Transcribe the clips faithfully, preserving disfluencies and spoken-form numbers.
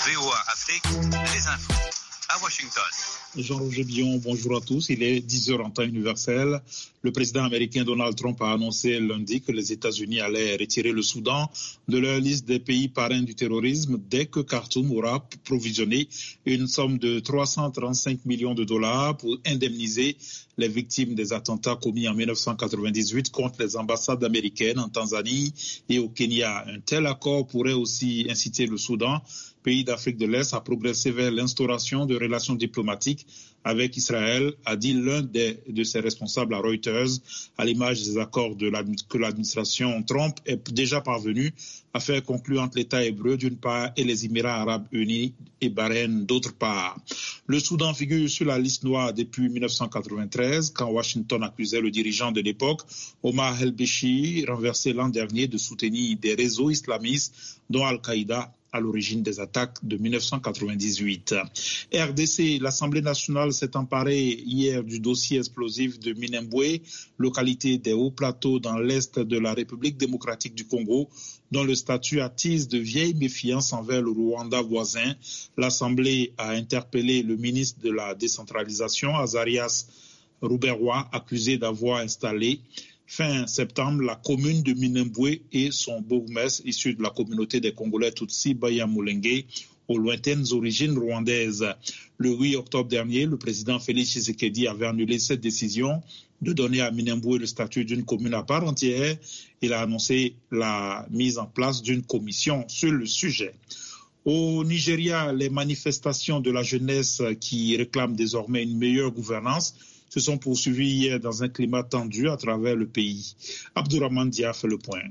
V O A Afrique, les infos à Washington. Jean-Roger Billon, bonjour à tous. Il est dix heures en temps universel. Le président américain Donald Trump a annoncé lundi que les États-Unis allaient retirer le Soudan de leur liste des pays parrains du terrorisme dès que Khartoum aura provisionné une somme de trois cent trente-cinq millions de dollars pour indemniser les victimes des attentats commis en dix-neuf cent quatre-vingt-dix-huit contre les ambassades américaines en Tanzanie et au Kenya. Un tel accord pourrait aussi inciter le Soudan, pays d'Afrique de l'Est, à progresser vers l'instauration de relations diplomatiques avec Israël, a dit l'un des, de ses responsables à Reuters, à l'image des accords de la, que l'administration Trump est déjà parvenue à faire conclure entre l'État hébreu d'une part et les Émirats arabes unis et Bahreïn d'autre part. Le Soudan figure sur la liste noire depuis dix-neuf cent quatre-vingt-treize, quand Washington accusait le dirigeant de l'époque, Omar el-Béchir, renversé l'an dernier, de soutenir des réseaux islamistes, dont Al-Qaïda, à l'origine des attaques de dix-neuf cent quatre-vingt-dix-huit. R D C, l'Assemblée nationale s'est emparée hier du dossier explosif de Minembwe, localité des hauts plateaux dans l'est de la République démocratique du Congo, dont le statut attise de vieilles méfiances envers le Rwanda voisin. L'Assemblée a interpellé le ministre de la décentralisation, Azarias Ruberwa, accusé d'avoir installé fin septembre, la commune de Minembwe et son bourgmestre issu de la communauté des Congolais Tutsi Bayamulenge aux lointaines origines rwandaises. Le huit octobre dernier, le président Félix Tshisekedi avait annulé cette décision de donner à Minembwe le statut d'une commune à part entière. Il a annoncé la mise en place d'une commission sur le sujet. Au Nigeria, les manifestations de la jeunesse qui réclament désormais une meilleure gouvernance se sont poursuivies hier dans un climat tendu à travers le pays. Abdourahmane Dia fait le point.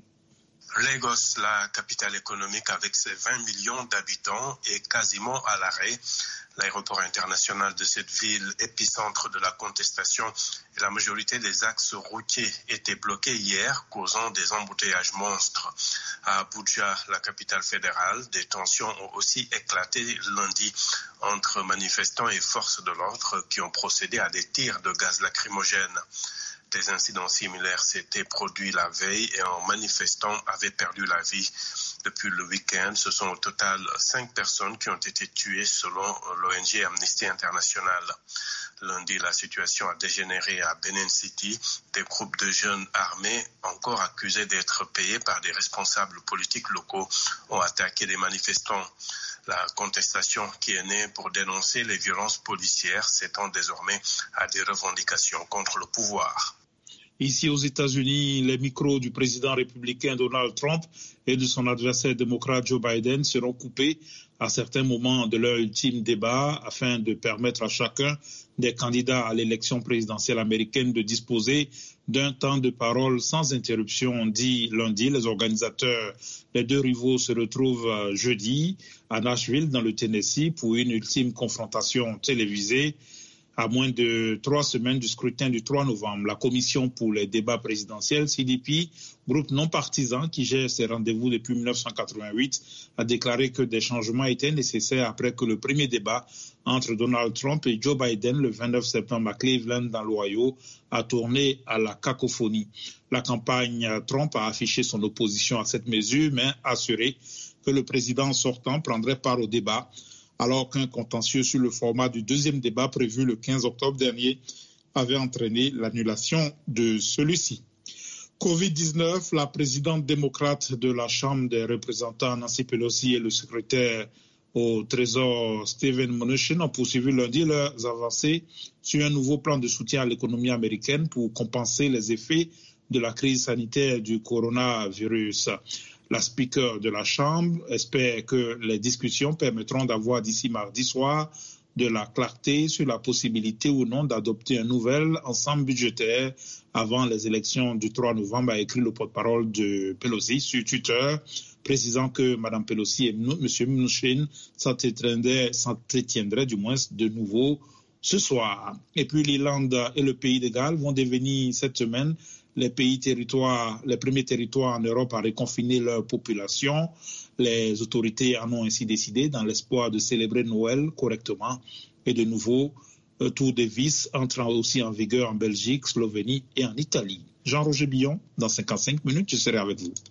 Lagos, la capitale économique avec ses vingt millions d'habitants, est quasiment à l'arrêt. L'aéroport international de cette ville, épicentre de la contestation, et la majorité des axes routiers étaient bloqués hier, causant des embouteillages monstres. À Abuja, la capitale fédérale, des tensions ont aussi éclaté lundi entre manifestants et forces de l'ordre qui ont procédé à des tirs de gaz lacrymogène. Des incidents similaires s'étaient produits la veille et un manifestant avait perdu la vie. Depuis le week-end, ce sont au total cinq personnes qui ont été tuées selon l'O N G Amnesty International. Lundi, la situation a dégénéré à Benin City. Des groupes de jeunes armés, encore accusés d'être payés par des responsables politiques locaux, ont attaqué des manifestants. La contestation qui est née pour dénoncer les violences policières s'étend désormais à des revendications contre le pouvoir. Ici aux États-Unis, les micros du président républicain Donald Trump et de son adversaire démocrate Joe Biden seront coupés à certains moments de leur ultime débat afin de permettre à chacun des candidats à l'élection présidentielle américaine de disposer d'un temps de parole sans interruption, dit lundi. Les organisateurs, les deux rivaux se retrouvent jeudi à Nashville, dans le Tennessee, pour une ultime confrontation télévisée. À moins de trois semaines du scrutin du trois novembre, la Commission pour les débats présidentiels, C D P, groupe non partisan qui gère ces rendez-vous depuis dix-neuf cent quatre-vingt-huit, a déclaré que des changements étaient nécessaires après que le premier débat entre Donald Trump et Joe Biden le vingt-neuf septembre à Cleveland, dans l'Ohio, a tourné à la cacophonie. La campagne Trump a affiché son opposition à cette mesure, mais a assuré que le président sortant prendrait part au débat, alors qu'un contentieux sur le format du deuxième débat prévu le quinze octobre dernier avait entraîné l'annulation de celui-ci. covid dix-neuf, la présidente démocrate de la Chambre des représentants, Nancy Pelosi, et le secrétaire au Trésor, Steven Mnuchin, ont poursuivi lundi leurs avancées sur un nouveau plan de soutien à l'économie américaine pour compenser les effets de la crise sanitaire du coronavirus. La speaker de la Chambre espère que les discussions permettront d'avoir d'ici mardi soir de la clarté sur la possibilité ou non d'adopter un nouvel ensemble budgétaire avant les élections du trois novembre, a écrit le porte-parole de Pelosi sur Twitter, précisant que Mme Pelosi et M. Mnuchin s'entretiendraient, s'entretiendraient du moins de nouveau ce soir. Et puis l'Irlande et le pays de Galles vont devenir cette semaine les pays territoires, les premiers territoires en Europe à reconfiner leur population. Les autorités en ont ainsi décidé dans l'espoir de célébrer Noël correctement. Et de nouveau, euh, tour de vis entrant aussi en vigueur en Belgique, Slovénie et en Italie. Jean-Roger Billon, dans cinquante-cinq minutes, je serai avec vous.